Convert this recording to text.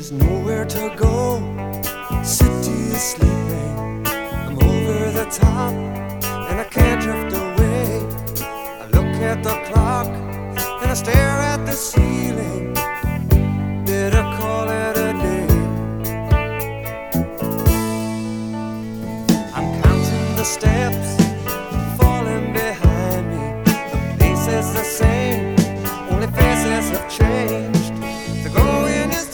There's nowhere to go, city is sleeping. I'm over the top and I can't drift away. I look at the clock and I stare at the ceiling.